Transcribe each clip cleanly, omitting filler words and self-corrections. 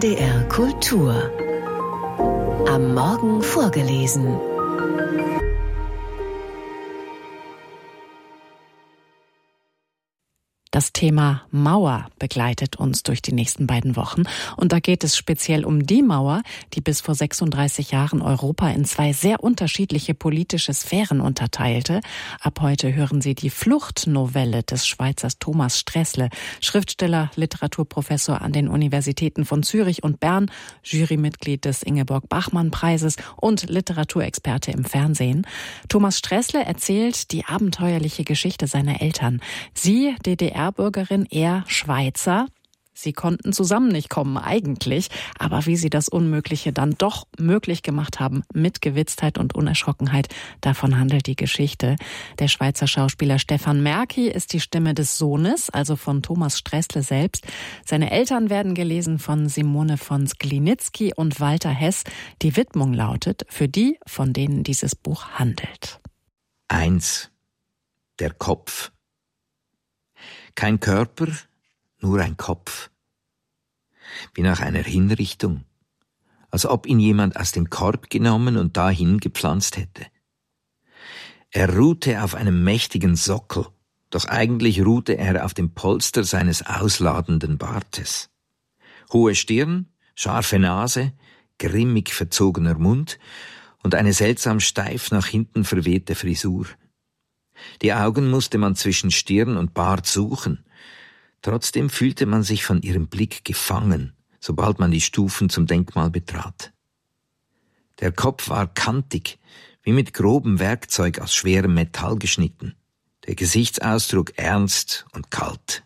NDR Kultur. Am Morgen vorgelesen. Das Thema Mauer begleitet uns durch die nächsten beiden Wochen. Und da geht es speziell um die Mauer, die bis vor 36 Jahren Europa in zwei sehr unterschiedliche politische Sphären unterteilte. Ab heute hören Sie die Fluchtnovelle des Schweizers Thomas Stressle, Schriftsteller, Literaturprofessor an den Universitäten von Zürich und Bern, Jurymitglied des Ingeborg-Bachmann-Preises und Literaturexperte im Fernsehen. Thomas Stressle erzählt die abenteuerliche Geschichte seiner Eltern. Sie, DDR-Bürgerin, er Schweizer. Sie konnten zusammen nicht kommen eigentlich, aber wie sie das Unmögliche dann doch möglich gemacht haben, mit Gewitztheit und Unerschrockenheit, davon handelt die Geschichte. Der Schweizer Schauspieler Stefan Merki ist die Stimme des Sohnes, also von Thomas Stressle selbst. Seine Eltern werden gelesen von Simone von Sklinitzky und Walter Hess. Die Widmung lautet: für die, von denen dieses Buch handelt. 1. Der Kopf. Kein Körper, nur ein Kopf. Wie nach einer Hinrichtung, als ob ihn jemand aus dem Korb genommen und dahin gepflanzt hätte. Er ruhte auf einem mächtigen Sockel, doch eigentlich ruhte er auf dem Polster seines ausladenden Bartes. Hohe Stirn, scharfe Nase, grimmig verzogener Mund und eine seltsam steif nach hinten verwehte Frisur. Die Augen musste man zwischen Stirn und Bart suchen. Trotzdem fühlte man sich von ihrem Blick gefangen, sobald man die Stufen zum Denkmal betrat. Der Kopf war kantig, wie mit grobem Werkzeug aus schwerem Metall geschnitten. Der Gesichtsausdruck ernst und kalt.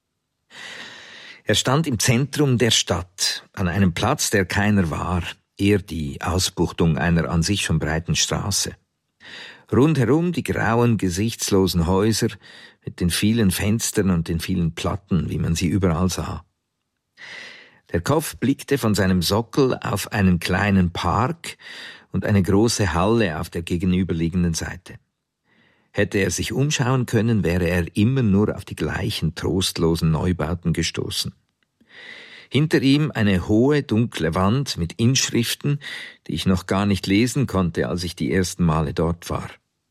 Er stand im Zentrum der Stadt, an einem Platz, der keiner war, eher die Ausbuchtung einer an sich schon breiten Straße. Rundherum die grauen, gesichtslosen Häuser mit den vielen Fenstern und den vielen Platten, wie man sie überall sah. Der Kopf blickte von seinem Sockel auf einen kleinen Park und eine große Halle auf der gegenüberliegenden Seite. Hätte er sich umschauen können, wäre er immer nur auf die gleichen trostlosen Neubauten gestoßen. Hinter ihm eine hohe, dunkle Wand mit Inschriften, die ich noch gar nicht lesen konnte, als ich die ersten Male dort war.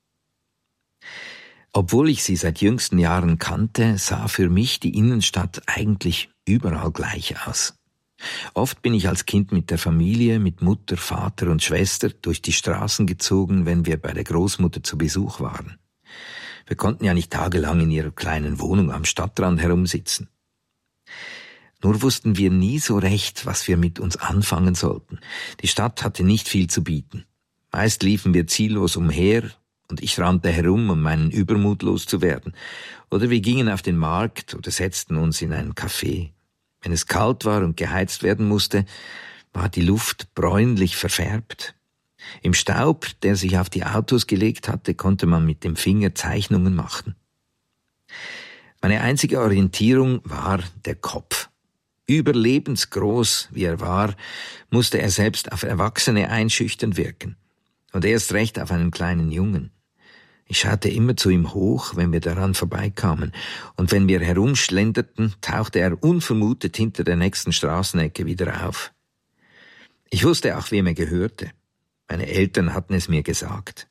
Obwohl ich sie seit jüngsten Jahren kannte, sah für mich die Innenstadt eigentlich überall gleich aus. Oft bin ich als Kind mit der Familie, mit Mutter, Vater und Schwester durch die Straßen gezogen, wenn wir bei der Großmutter zu Besuch waren. Wir konnten ja nicht tagelang in ihrer kleinen Wohnung am Stadtrand herumsitzen. Nur wussten wir nie so recht, was wir mit uns anfangen sollten. Die Stadt hatte nicht viel zu bieten. Meist liefen wir ziellos umher und ich rannte herum, um meinen Übermut loszuwerden. Oder wir gingen auf den Markt oder setzten uns in einen Café. Wenn es kalt war und geheizt werden musste, war die Luft bräunlich verfärbt. Im Staub, der sich auf die Autos gelegt hatte, konnte man mit dem Finger Zeichnungen machen. Meine einzige Orientierung war der Kopf. Überlebensgroß, wie er war, musste er selbst auf Erwachsene einschüchternd wirken. Und erst recht auf einen kleinen Jungen. Ich schaute immer zu ihm hoch, wenn wir daran vorbeikamen, und wenn wir herumschlenderten, tauchte er unvermutet hinter der nächsten Straßenecke wieder auf. Ich wusste auch, wem er gehörte. Meine Eltern hatten es mir gesagt.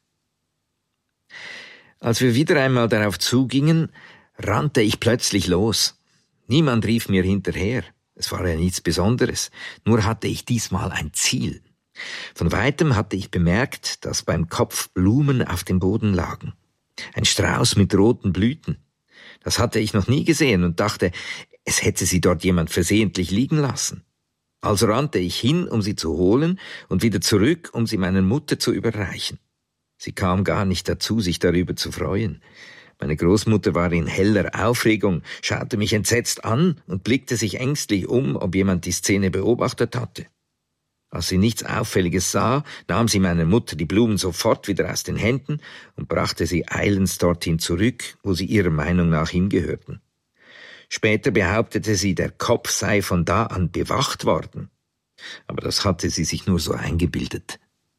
Als wir wieder einmal darauf zugingen, rannte ich plötzlich los. Niemand rief mir hinterher. Es war ja nichts Besonderes, nur hatte ich diesmal ein Ziel. Von weitem hatte ich bemerkt, dass beim Kopf Blumen auf dem Boden lagen. Ein Strauß mit roten Blüten. Das hatte ich noch nie gesehen und dachte, es hätte sie dort jemand versehentlich liegen lassen. Also rannte ich hin, um sie zu holen und wieder zurück, um sie meiner Mutter zu überreichen. Sie kam gar nicht dazu, sich darüber zu freuen. Meine Großmutter war in heller Aufregung, schaute mich entsetzt an und blickte sich ängstlich um, ob jemand die Szene beobachtet hatte. Als sie nichts Auffälliges sah, nahm sie meiner Mutter die Blumen sofort wieder aus den Händen und brachte sie eilends dorthin zurück, wo sie ihrer Meinung nach hingehörten. Später behauptete sie, der Kopf sei von da an bewacht worden. Aber das hatte sie sich nur so eingebildet.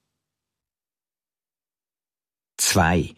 2.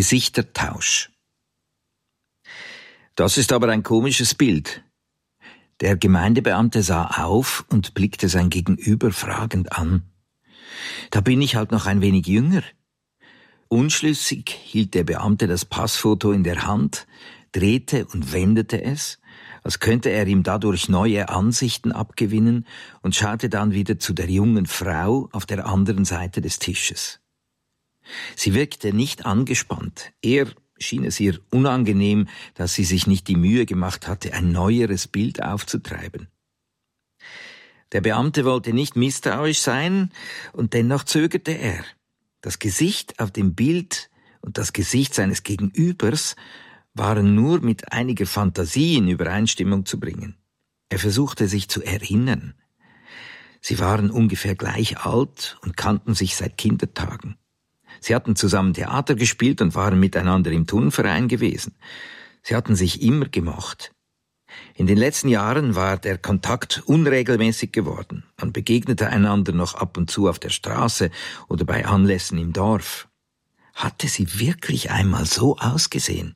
Gesichtertausch. Das ist aber ein komisches Bild. Der Gemeindebeamte sah auf und blickte sein Gegenüber fragend an. Da bin ich halt noch ein wenig jünger. Unschlüssig hielt der Beamte das Passfoto in der Hand, drehte und wendete es, als könnte er ihm dadurch neue Ansichten abgewinnen, und schaute dann wieder zu der jungen Frau auf der anderen Seite des Tisches. Sie wirkte nicht angespannt, eher schien es ihr unangenehm, dass sie sich nicht die Mühe gemacht hatte, ein neueres Bild aufzutreiben. Der Beamte wollte nicht misstrauisch sein, und dennoch zögerte er. Das Gesicht auf dem Bild und das Gesicht seines Gegenübers waren nur mit einiger Fantasie in Übereinstimmung zu bringen. Er versuchte sich zu erinnern. Sie waren ungefähr gleich alt und kannten sich seit Kindertagen. Sie hatten zusammen Theater gespielt und waren miteinander im Turnverein gewesen. Sie hatten sich immer gemocht. In den letzten Jahren war der Kontakt unregelmäßig geworden. Man begegnete einander noch ab und zu auf der Straße oder bei Anlässen im Dorf. Hatte sie wirklich einmal so ausgesehen?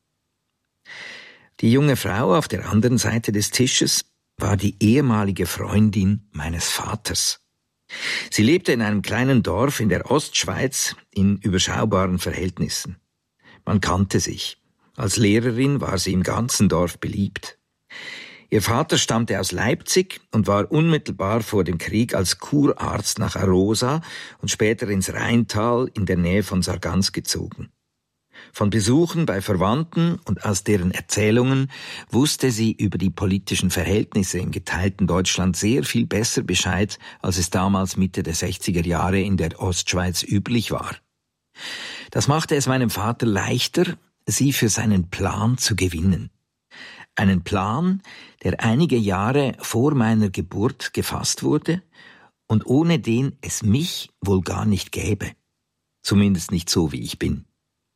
Die junge Frau auf der anderen Seite des Tisches war die ehemalige Freundin meines Vaters. Sie lebte in einem kleinen Dorf in der Ostschweiz in überschaubaren Verhältnissen. Man kannte sich. Als Lehrerin war sie im ganzen Dorf beliebt. Ihr Vater stammte aus Leipzig und war unmittelbar vor dem Krieg als Kurarzt nach Arosa und später ins Rheintal in der Nähe von Sargans gezogen. Von Besuchen bei Verwandten und aus deren Erzählungen wusste sie über die politischen Verhältnisse im geteilten Deutschland sehr viel besser Bescheid, als es damals Mitte der 60er Jahre in der Ostschweiz üblich war. Das machte es meinem Vater leichter, sie für seinen Plan zu gewinnen. Einen Plan, der einige Jahre vor meiner Geburt gefasst wurde und ohne den es mich wohl gar nicht gäbe. Zumindest nicht so, wie ich bin.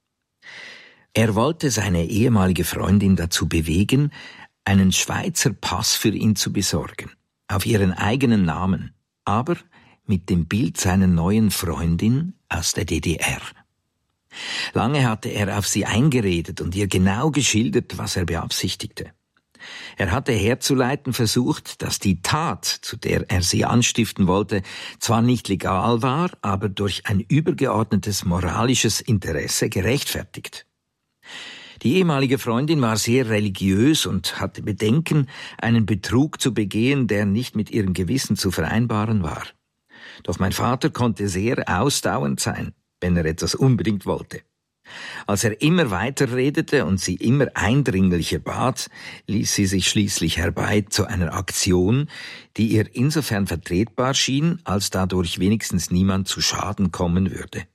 Er wollte seine ehemalige Freundin dazu bewegen, einen Schweizer Pass für ihn zu besorgen, auf ihren eigenen Namen, aber mit dem Bild seiner neuen Freundin aus der DDR. Lange hatte er auf sie eingeredet und ihr genau geschildert, was er beabsichtigte. Er hatte herzuleiten versucht, dass die Tat, zu der er sie anstiften wollte, zwar nicht legal war, aber durch ein übergeordnetes moralisches Interesse gerechtfertigt. Die ehemalige Freundin war sehr religiös und hatte Bedenken, einen Betrug zu begehen, der nicht mit ihrem Gewissen zu vereinbaren war. Doch mein Vater konnte sehr ausdauernd sein, wenn er etwas unbedingt wollte. Als er immer weiter redete und sie immer eindringlicher bat, ließ sie sich schließlich herbei zu einer Aktion, die ihr insofern vertretbar schien, als dadurch wenigstens niemand zu Schaden kommen würde.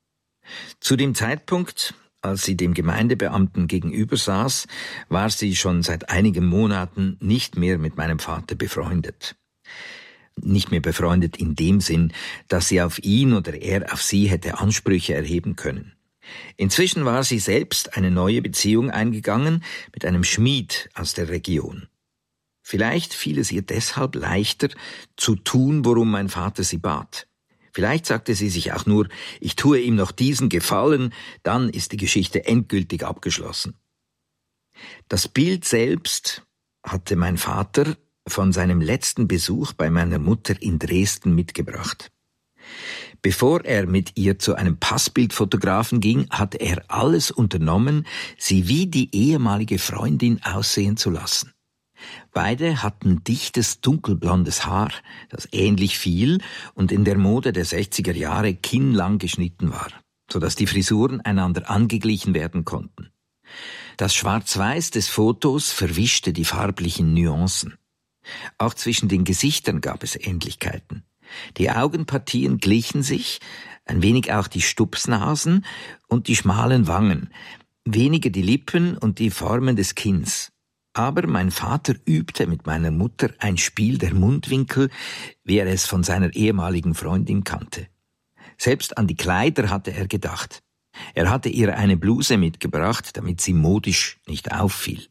Zu dem Zeitpunkt, als sie dem Gemeindebeamten gegenüber saß, war sie schon seit einigen Monaten nicht mehr mit meinem Vater befreundet. Nicht mehr befreundet in dem Sinn, dass sie auf ihn oder er auf sie hätte Ansprüche erheben können. Inzwischen war sie selbst eine neue Beziehung eingegangen mit einem Schmied aus der Region. Vielleicht fiel es ihr deshalb leichter, zu tun, worum mein Vater sie bat. Vielleicht sagte sie sich auch nur, ich tue ihm noch diesen Gefallen, dann ist die Geschichte endgültig abgeschlossen. Das Bild selbst hatte mein Vater von seinem letzten Besuch bei meiner Mutter in Dresden mitgebracht. Bevor er mit ihr zu einem Passbildfotografen ging, hatte er alles unternommen, sie wie die ehemalige Freundin aussehen zu lassen. Beide hatten dichtes, dunkelblondes Haar, das ähnlich fiel und in der Mode der 60er Jahre kinnlang geschnitten war, sodass die Frisuren einander angeglichen werden konnten. Das Schwarz-Weiß des Fotos verwischte die farblichen Nuancen. Auch zwischen den Gesichtern gab es Ähnlichkeiten. Die Augenpartien glichen sich, ein wenig auch die Stupsnasen und die schmalen Wangen, weniger die Lippen und die Formen des Kinns. Aber mein Vater übte mit meiner Mutter ein Spiel der Mundwinkel, wie er es von seiner ehemaligen Freundin kannte. Selbst an die Kleider hatte er gedacht. Er hatte ihr eine Bluse mitgebracht, damit sie modisch nicht auffiel.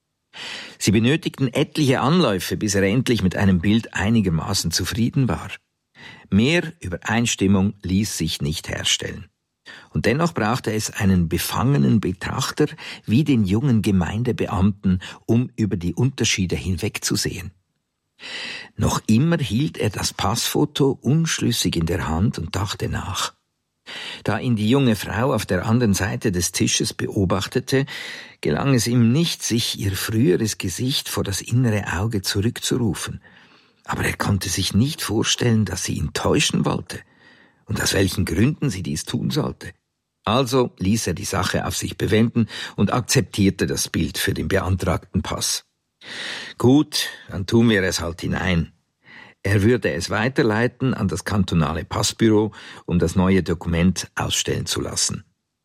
Sie benötigten etliche Anläufe, bis er endlich mit einem Bild einigermaßen zufrieden war. Mehr Übereinstimmung ließ sich nicht herstellen. Und dennoch brauchte es einen befangenen Betrachter wie den jungen Gemeindebeamten, um über die Unterschiede hinwegzusehen. Noch immer hielt er das Passfoto unschlüssig in der Hand und dachte nach. Da ihn die junge Frau auf der anderen Seite des Tisches beobachtete, gelang es ihm nicht, sich ihr früheres Gesicht vor das innere Auge zurückzurufen. Aber er konnte sich nicht vorstellen, dass sie ihn täuschen wollte und aus welchen Gründen sie dies tun sollte. Also ließ er die Sache auf sich bewenden und akzeptierte das Bild für den beantragten Pass. Gut, dann tun wir es halt hinein. Er würde es weiterleiten an das kantonale Passbüro, um das neue Dokument ausstellen zu lassen.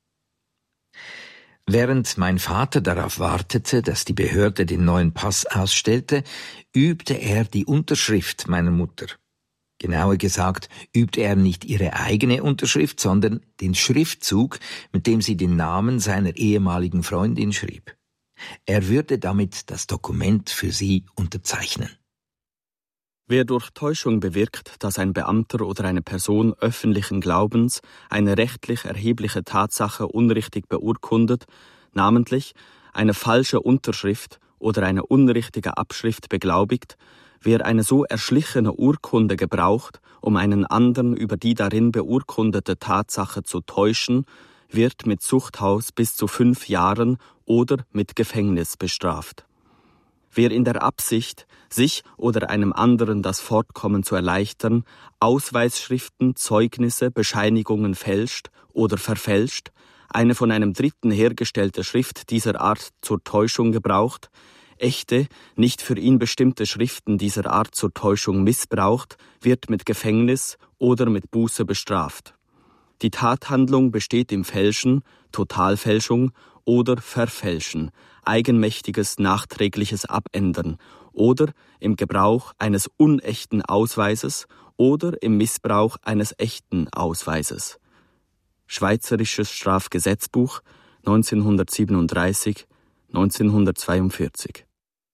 Während mein Vater darauf wartete, dass die Behörde den neuen Pass ausstellte, übte er die Unterschrift meiner Mutter. Genauer gesagt, übte er nicht ihre eigene Unterschrift, sondern den Schriftzug, mit dem sie den Namen seiner ehemaligen Freundin schrieb. Er würde damit das Dokument für sie unterzeichnen. Wer durch Täuschung bewirkt, dass ein Beamter oder eine Person öffentlichen Glaubens eine rechtlich erhebliche Tatsache unrichtig beurkundet, namentlich eine falsche Unterschrift oder eine unrichtige Abschrift beglaubigt, wer eine so erschlichene Urkunde gebraucht, um einen anderen über die darin beurkundete Tatsache zu täuschen, wird mit Zuchthaus bis zu 5 Jahren oder mit Gefängnis bestraft. Wer in der Absicht, sich oder einem anderen das Fortkommen zu erleichtern, Ausweisschriften, Zeugnisse, Bescheinigungen fälscht oder verfälscht, eine von einem Dritten hergestellte Schrift dieser Art zur Täuschung gebraucht, echte, nicht für ihn bestimmte Schriften dieser Art zur Täuschung missbraucht, wird mit Gefängnis oder mit Buße bestraft. Die Tathandlung besteht im Fälschen, Totalfälschung oder Verfälschen, eigenmächtiges nachträgliches Abändern oder im Gebrauch eines unechten Ausweises oder im Missbrauch eines echten Ausweises. Schweizerisches Strafgesetzbuch 1937, 1942.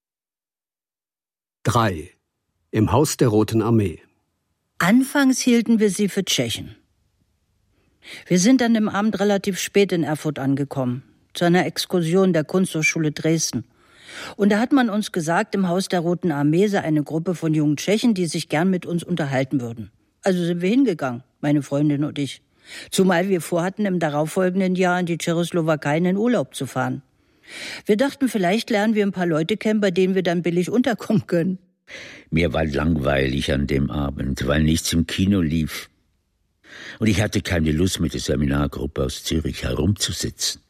3. Im Haus der Roten Armee. Anfangs hielten wir sie für Tschechen. Wir sind an dem Abend relativ spät in Erfurt angekommen, zu einer Exkursion der Kunsthochschule Dresden. Und da hat man uns gesagt, im Haus der Roten Armee sei eine Gruppe von jungen Tschechen, die sich gern mit uns unterhalten würden. Also sind wir hingegangen, meine Freundin und ich. Zumal wir vorhatten, im darauffolgenden Jahr in die Tschechoslowakei in den Urlaub zu fahren. Wir dachten, vielleicht lernen wir ein paar Leute kennen, bei denen wir dann billig unterkommen können. Mir war langweilig an dem Abend, weil nichts im Kino lief. Und ich hatte keine Lust, mit der Seminargruppe aus Zürich herumzusitzen.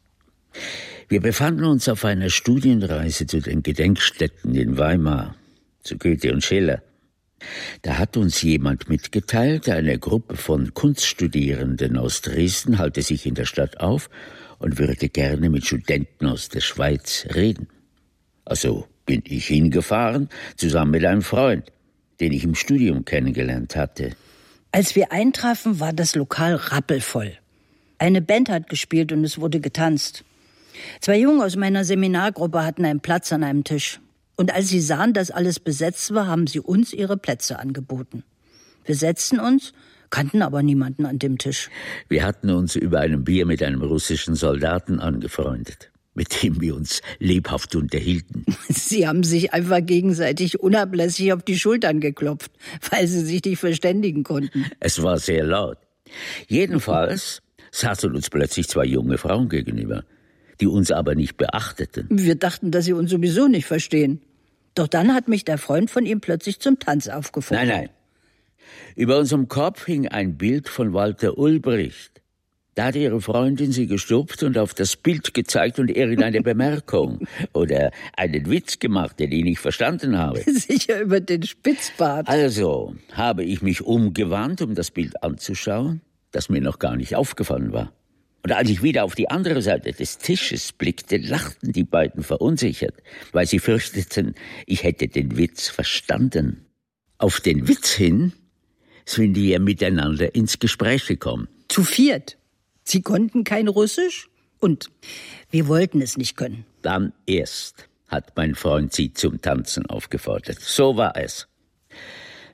Wir befanden uns auf einer Studienreise zu den Gedenkstätten in Weimar, zu Goethe und Schiller. Da hat uns jemand mitgeteilt, eine Gruppe von Kunststudierenden aus Dresden halte sich in der Stadt auf und würde gerne mit Studenten aus der Schweiz reden. Also bin ich hingefahren, zusammen mit einem Freund, den ich im Studium kennengelernt hatte. Als wir eintrafen, war das Lokal rappelvoll. Eine Band hat gespielt und es wurde getanzt. 2 Jungen aus meiner Seminargruppe hatten einen Platz an einem Tisch. Und als sie sahen, dass alles besetzt war, haben sie uns ihre Plätze angeboten. Wir setzten uns, kannten aber niemanden an dem Tisch. Wir hatten uns über ein Bier mit einem russischen Soldaten angefreundet, mit dem wir uns lebhaft unterhielten. Sie haben sich einfach gegenseitig unablässig auf die Schultern geklopft, weil sie sich nicht verständigen konnten. Es war sehr laut. Jedenfalls saßen uns plötzlich 2 junge Frauen gegenüber, die uns aber nicht beachteten. Wir dachten, dass sie uns sowieso nicht verstehen. Doch dann hat mich der Freund von ihm plötzlich zum Tanz aufgefordert. Nein. Über unserem Kopf hing ein Bild von Walter Ulbricht. Da hat ihre Freundin sie gestupft und auf das Bild gezeigt und irgendeine Bemerkung oder einen Witz gemacht, den ich nicht verstanden habe. Sicher über den Spitzbart. Also habe ich mich umgewandt, um das Bild anzuschauen, das mir noch gar nicht aufgefallen war. Und als ich wieder auf die andere Seite des Tisches blickte, lachten die beiden verunsichert, weil sie fürchteten, ich hätte den Witz verstanden. Auf den Witz hin sind wir miteinander ins Gespräch gekommen. Zu 4. Sie konnten kein Russisch und wir wollten es nicht können. Dann erst hat mein Freund sie zum Tanzen aufgefordert. So war es.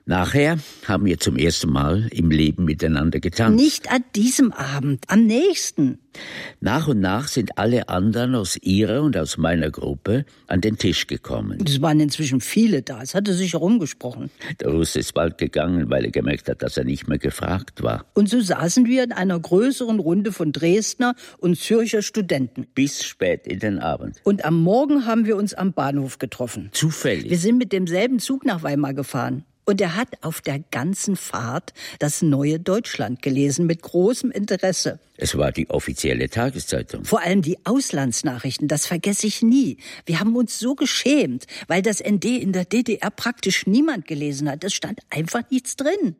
Nachher haben wir zum ersten Mal im Leben miteinander getanzt. Nicht an diesem Abend, am nächsten. Nach und nach sind alle anderen aus ihrer und aus meiner Gruppe an den Tisch gekommen. Es waren inzwischen viele da, es hatte sich herumgesprochen. Der Russ ist bald gegangen, weil er gemerkt hat, dass er nicht mehr gefragt war. Und so saßen wir in einer größeren Runde von Dresdner und Zürcher Studenten. Bis spät in den Abend. Und am Morgen haben wir uns am Bahnhof getroffen. Zufällig. Wir sind mit demselben Zug nach Weimar gefahren. Und er hat auf der ganzen Fahrt das Neue Deutschland gelesen, mit großem Interesse. Es war die offizielle Tageszeitung. Vor allem die Auslandsnachrichten, das vergesse ich nie. Wir haben uns so geschämt, weil das ND in der DDR praktisch niemand gelesen hat. Es stand einfach nichts drin.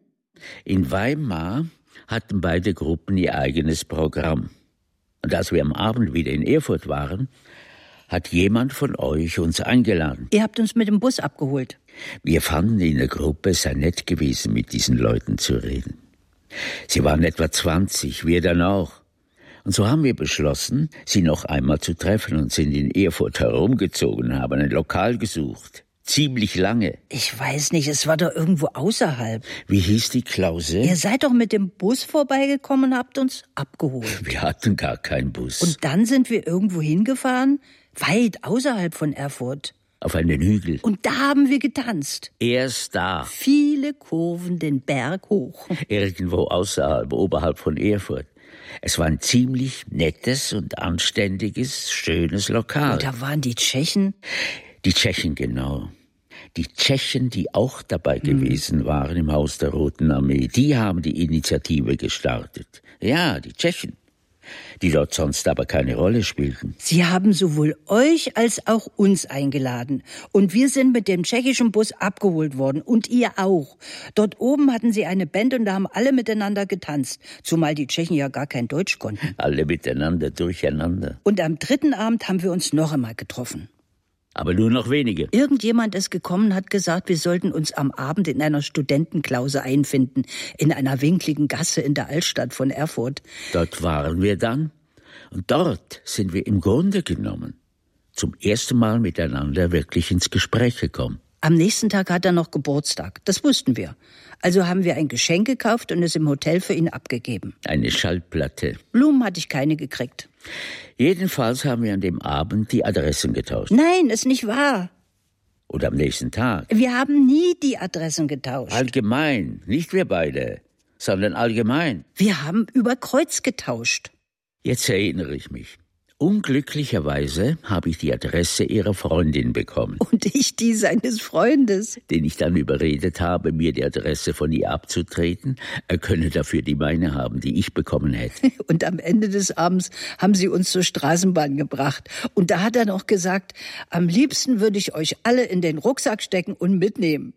In Weimar hatten beide Gruppen ihr eigenes Programm. Und als wir am Abend wieder in Erfurt waren, hat jemand von euch uns eingeladen. Ihr habt uns mit dem Bus abgeholt. Wir fanden in der Gruppe, es sei nett gewesen, mit diesen Leuten zu reden. Sie waren etwa 20, wir dann auch. Und so haben wir beschlossen, sie noch einmal zu treffen und sind in Erfurt herumgezogen, haben ein Lokal gesucht. Ziemlich lange. Ich weiß nicht, es war doch irgendwo außerhalb. Wie hieß die Klause? Ihr seid doch mit dem Bus vorbeigekommen und habt uns abgeholt. Wir hatten gar keinen Bus. Und dann sind wir irgendwo hingefahren, weit außerhalb von Erfurt. Auf einen Hügel. Und da haben wir getanzt. Erst da. Viele Kurven den Berg hoch. Irgendwo außerhalb, oberhalb von Erfurt. Es war ein ziemlich nettes und anständiges, schönes Lokal. Und da waren die Tschechen? Die Tschechen, genau. Die Tschechen, die auch dabei gewesen waren im Haus der Roten Armee, die haben die Initiative gestartet. Ja, die Tschechen, die dort sonst aber keine Rolle spielten. Sie haben sowohl euch als auch uns eingeladen. Und wir sind mit dem tschechischen Bus abgeholt worden. Und ihr auch. Dort oben hatten sie eine Band und da haben alle miteinander getanzt. Zumal die Tschechen ja gar kein Deutsch konnten. Alle miteinander, durcheinander. Und am dritten Abend haben wir uns noch einmal getroffen. Aber nur noch wenige. Irgendjemand ist gekommen, hat gesagt, wir sollten uns am Abend in einer Studentenklause einfinden, in einer winkligen Gasse in der Altstadt von Erfurt. Dort waren wir dann und dort sind wir im Grunde genommen zum ersten Mal miteinander wirklich ins Gespräch gekommen. Am nächsten Tag hat er noch Geburtstag, das wussten wir. Also haben wir ein Geschenk gekauft und es im Hotel für ihn abgegeben. Eine Schallplatte. Blumen hatte ich keine gekriegt. Jedenfalls haben wir an dem Abend die Adressen getauscht. Nein, ist nicht wahr. Oder am nächsten Tag. Wir haben nie die Adressen getauscht. Allgemein, nicht wir beide, sondern allgemein. Wir haben über Kreuz getauscht. Jetzt erinnere ich mich. Unglücklicherweise habe ich die Adresse ihrer Freundin bekommen. Und ich die seines Freundes. Den ich dann überredet habe, mir die Adresse von ihr abzutreten. Er könne dafür die meine haben, die ich bekommen hätte. Und am Ende des Abends haben sie uns zur Straßenbahn gebracht. Und da hat er noch gesagt, am liebsten würde ich euch alle in den Rucksack stecken und mitnehmen.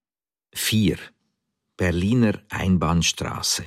4. Berliner Einbahnstraße.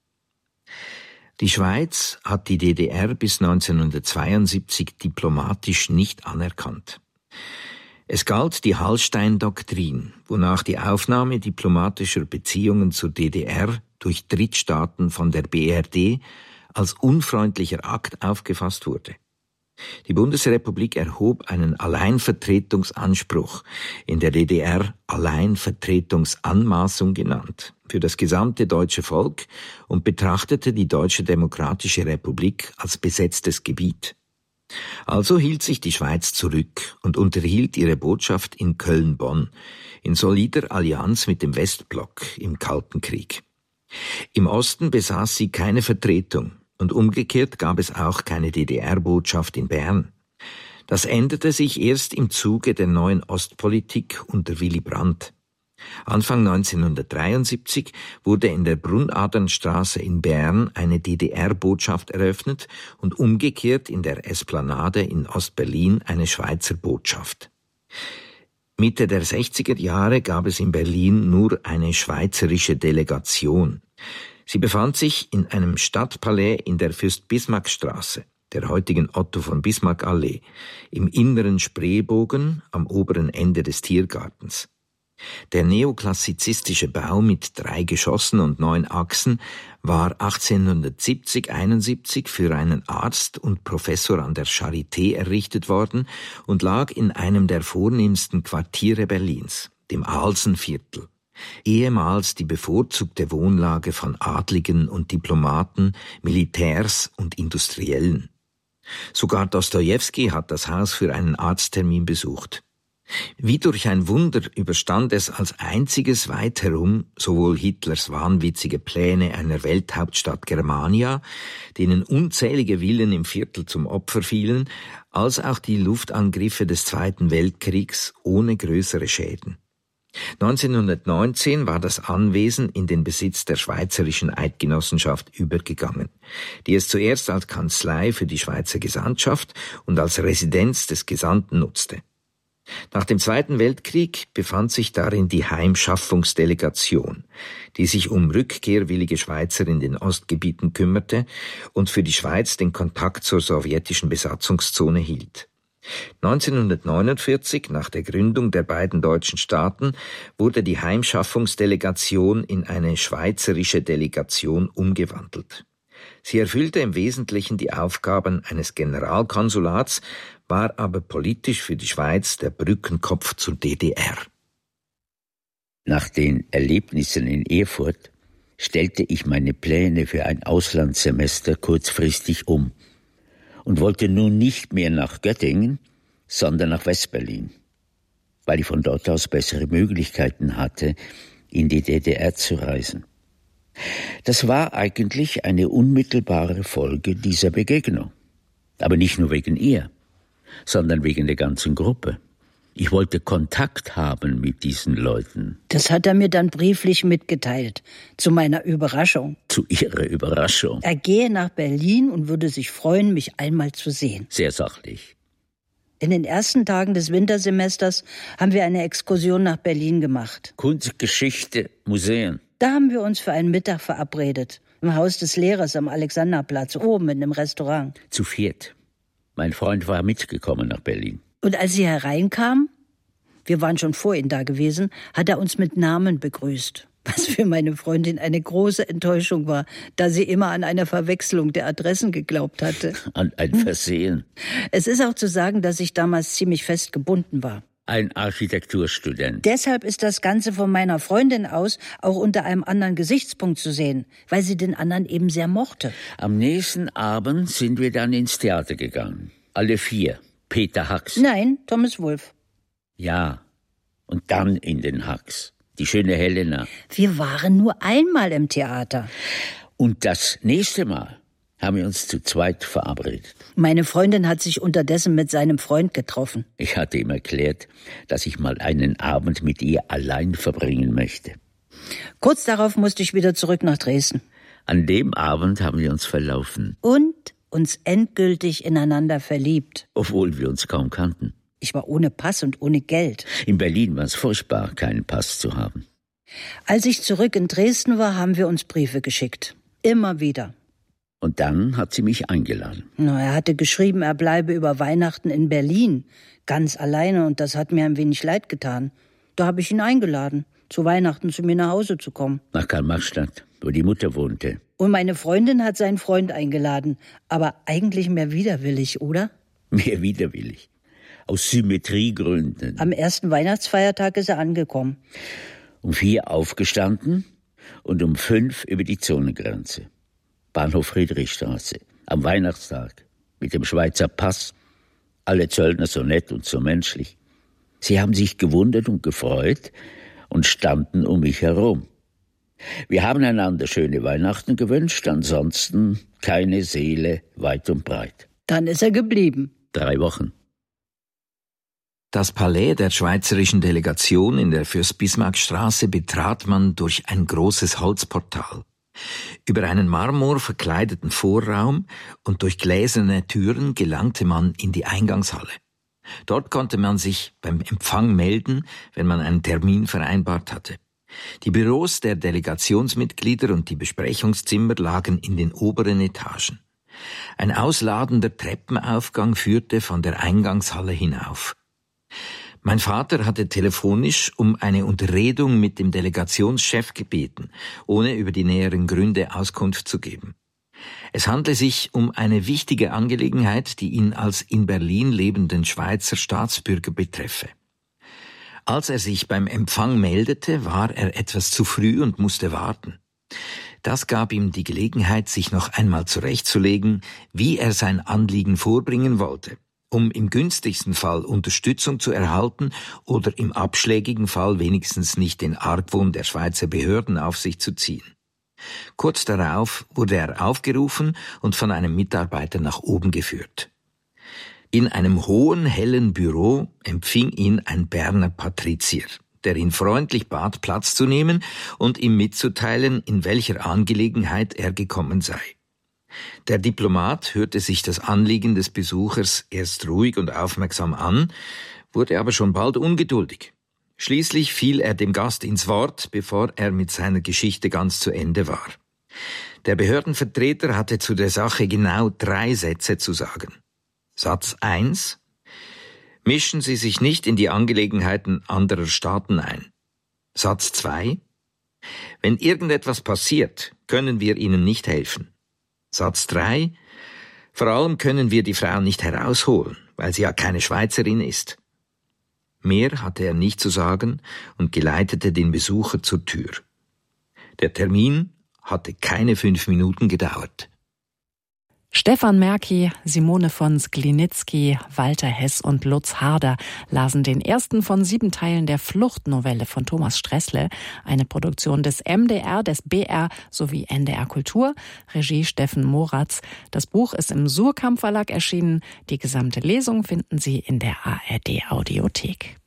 Die Schweiz hat die DDR bis 1972 diplomatisch nicht anerkannt. Es galt die Hallstein-Doktrin, wonach die Aufnahme diplomatischer Beziehungen zur DDR durch Drittstaaten von der BRD als unfreundlicher Akt aufgefasst wurde. Die Bundesrepublik erhob einen Alleinvertretungsanspruch, in der DDR Alleinvertretungsanmaßung genannt, für das gesamte deutsche Volk und betrachtete die Deutsche Demokratische Republik als besetztes Gebiet. Also hielt sich die Schweiz zurück und unterhielt ihre Botschaft in Köln-Bonn, in solider Allianz mit dem Westblock im Kalten Krieg. Im Osten besaß sie keine Vertretung, und umgekehrt gab es auch keine DDR-Botschaft in Bern. Das änderte sich erst im Zuge der neuen Ostpolitik unter Willy Brandt. Anfang 1973 wurde in der Brunadernstraße in Bern eine DDR-Botschaft eröffnet und umgekehrt in der Esplanade in Ostberlin eine Schweizer Botschaft. Mitte der 60er Jahre gab es in Berlin nur eine schweizerische Delegation. Sie befand sich in einem Stadtpalais in der Fürst-Bismarck-Straße, der heutigen Otto-von-Bismarck-Allee, im inneren Spreebogen am oberen Ende des Tiergartens. Der neoklassizistische Bau mit 3 Geschossen und 9 Achsen war 1870-71 für einen Arzt und Professor an der Charité errichtet worden und lag in einem der vornehmsten Quartiere Berlins, dem Alsenviertel. ehemals die bevorzugte Wohnlage von Adligen und Diplomaten, Militärs und Industriellen. Sogar Dostojewski hat das Haus für einen Arzttermin besucht. Wie durch ein Wunder überstand es als einziges weit herum sowohl Hitlers wahnwitzige Pläne einer Welthauptstadt Germania, denen unzählige Villen im Viertel zum Opfer fielen, als auch die Luftangriffe des Zweiten Weltkriegs ohne größere Schäden. 1919 war das Anwesen in den Besitz der Schweizerischen Eidgenossenschaft übergegangen, die es zuerst als Kanzlei für die Schweizer Gesandtschaft und als Residenz des Gesandten nutzte. Nach dem Zweiten Weltkrieg befand sich darin die Heimschaffungsdelegation, die sich um rückkehrwillige Schweizer in den Ostgebieten kümmerte und für die Schweiz den Kontakt zur sowjetischen Besatzungszone hielt. 1949, nach der Gründung der beiden deutschen Staaten, wurde die Heimschaffungsdelegation in eine schweizerische Delegation umgewandelt. Sie erfüllte im Wesentlichen die Aufgaben eines Generalkonsulats, war aber politisch für die Schweiz der Brückenkopf zur DDR. Nach den Erlebnissen in Erfurt stellte ich meine Pläne für ein Auslandssemester kurzfristig um und wollte nun nicht mehr nach Göttingen, sondern nach Westberlin, weil ich von dort aus bessere Möglichkeiten hatte, in die DDR zu reisen. Das war eigentlich eine unmittelbare Folge dieser Begegnung. Aber nicht nur wegen ihr, sondern wegen der ganzen Gruppe. Ich wollte Kontakt haben mit diesen Leuten. Das hat er mir dann brieflich mitgeteilt, zu meiner Überraschung. Zu Ihrer Überraschung? Er gehe nach Berlin und würde sich freuen, mich einmal zu sehen. Sehr sachlich. In den ersten Tagen des Wintersemesters haben wir eine Exkursion nach Berlin gemacht. Kunst, Geschichte, Museen. Da haben wir uns für einen Mittag verabredet. Im Haus des Lehrers am Alexanderplatz, oben in dem Restaurant. Zu viert. Mein Freund war mitgekommen nach Berlin. Und als sie hereinkamen, wir waren schon vor ihnen da gewesen, hat er uns mit Namen begrüßt. Was für meine Freundin eine große Enttäuschung war, da sie immer an eine Verwechslung der Adressen geglaubt hatte. An ein Versehen. Es ist auch zu sagen, dass ich damals ziemlich fest gebunden war. Ein Architekturstudent. Deshalb ist das Ganze von meiner Freundin aus auch unter einem anderen Gesichtspunkt zu sehen, weil sie den anderen eben sehr mochte. Am nächsten Abend sind wir dann ins Theater gegangen. Alle vier. Peter Hacks. Nein, Thomas Wolff. Ja, und dann in den Hacks. Die schöne Helena. Wir waren nur einmal im Theater. Und das nächste Mal haben wir uns zu zweit verabredet. Meine Freundin hat sich unterdessen mit seinem Freund getroffen. Ich hatte ihm erklärt, dass ich mal einen Abend mit ihr allein verbringen möchte. Kurz darauf musste ich wieder zurück nach Dresden. An dem Abend haben wir uns verlaufen. Und uns endgültig ineinander verliebt. Obwohl wir uns kaum kannten. Ich war ohne Pass und ohne Geld. In Berlin war es furchtbar, keinen Pass zu haben. Als ich zurück in Dresden war, haben wir uns Briefe geschickt. Immer wieder. Und dann hat sie mich eingeladen. Er hatte geschrieben, er bleibe über Weihnachten in Berlin. Ganz alleine, und das hat mir ein wenig leid getan. Da habe ich ihn eingeladen, zu Weihnachten zu mir nach Hause zu kommen. Nach Karl-Marx-Stadt, wo die Mutter wohnte. Und meine Freundin hat seinen Freund eingeladen. Aber eigentlich mehr widerwillig, oder? Mehr widerwillig. Aus Symmetriegründen. Am ersten Weihnachtsfeiertag ist er angekommen. Um 4 aufgestanden und um 5 über die Zonengrenze. Bahnhof Friedrichstraße. Am Weihnachtstag. Mit dem Schweizer Pass. Alle Zöllner so nett und so menschlich. Sie haben sich gewundert und gefreut und standen um mich herum. Wir haben einander schöne Weihnachten gewünscht, ansonsten keine Seele weit und breit. Dann ist er geblieben. 3 Wochen. Das Palais der schweizerischen Delegation in der Fürst-Bismarck-Straße betrat man durch ein großes Holzportal. Über einen Marmor verkleideten Vorraum und durch gläserne Türen gelangte man in die Eingangshalle. Dort konnte man sich beim Empfang melden, wenn man einen Termin vereinbart hatte. Die Büros der Delegationsmitglieder und die Besprechungszimmer lagen in den oberen Etagen. Ein ausladender Treppenaufgang führte von der Eingangshalle hinauf. Mein Vater hatte telefonisch um eine Unterredung mit dem Delegationschef gebeten, ohne über die näheren Gründe Auskunft zu geben. Es handle sich um eine wichtige Angelegenheit, die ihn als in Berlin lebenden Schweizer Staatsbürger betreffe. Als er sich beim Empfang meldete, war er etwas zu früh und musste warten. Das gab ihm die Gelegenheit, sich noch einmal zurechtzulegen, wie er sein Anliegen vorbringen wollte, um im günstigsten Fall Unterstützung zu erhalten oder im abschlägigen Fall wenigstens nicht den Argwohn der Schweizer Behörden auf sich zu ziehen. Kurz darauf wurde er aufgerufen und von einem Mitarbeiter nach oben geführt. In einem hohen, hellen Büro empfing ihn ein Berner Patrizier, der ihn freundlich bat, Platz zu nehmen und ihm mitzuteilen, in welcher Angelegenheit er gekommen sei. Der Diplomat hörte sich das Anliegen des Besuchers erst ruhig und aufmerksam an, wurde aber schon bald ungeduldig. Schließlich fiel er dem Gast ins Wort, bevor er mit seiner Geschichte ganz zu Ende war. Der Behördenvertreter hatte zu der Sache genau 3 Sätze zu sagen. Satz 1: Mischen Sie sich nicht in die Angelegenheiten anderer Staaten ein. Satz 2: Wenn irgendetwas passiert, können wir Ihnen nicht helfen. Satz 3: Vor allem können wir die Frau nicht herausholen, weil sie ja keine Schweizerin ist. Mehr hatte er nicht zu sagen und geleitete den Besucher zur Tür. Der Termin hatte keine 5 Minuten gedauert. Stefan Merki, Simone von Sklinitzky, Walter Hess und Lutz Harder lasen den ersten von 7 Teilen der Fluchtnovelle von Thomas Stressle, eine Produktion des MDR, des BR sowie NDR Kultur, Regie Steffen Moratz. Das Buch ist im Surkamp Verlag erschienen. Die gesamte Lesung finden Sie in der ARD Audiothek.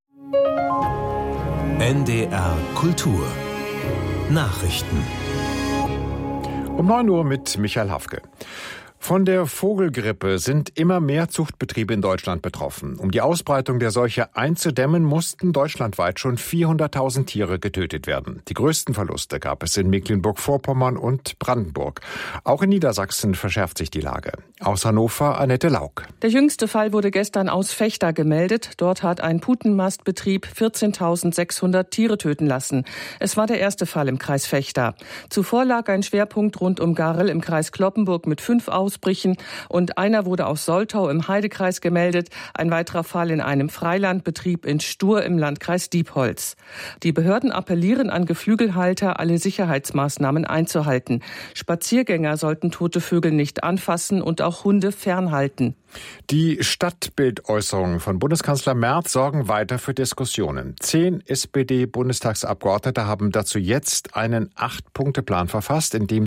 NDR Kultur Nachrichten um 9 Uhr mit Michael Hafke. Von der Vogelgrippe sind immer mehr Zuchtbetriebe in Deutschland betroffen. Um die Ausbreitung der Seuche einzudämmen, mussten deutschlandweit schon 400.000 Tiere getötet werden. Die größten Verluste gab es in Mecklenburg-Vorpommern und Brandenburg. Auch in Niedersachsen verschärft sich die Lage. Aus Hannover Annette Lauk. Der jüngste Fall wurde gestern aus Vechta gemeldet. Dort hat ein Putenmastbetrieb 14.600 Tiere töten lassen. Es war der erste Fall im Kreis Vechta. Zuvor lag ein Schwerpunkt rund um Garrel im Kreis Cloppenburg mit 5 Ausbrüchen und einer wurde aus Soltau im Heidekreis gemeldet, ein weiterer Fall in einem Freilandbetrieb in Stur im Landkreis Diepholz. Die Behörden appellieren an Geflügelhalter, alle Sicherheitsmaßnahmen einzuhalten. Spaziergänger sollten tote Vögel nicht anfassen und auch Hunde fernhalten. Die Stadtbildäußerungen von Bundeskanzler Merz sorgen weiter für Diskussionen. 10 SPD-Bundestagsabgeordnete haben dazu jetzt einen 8-Punkte-Plan verfasst, in dem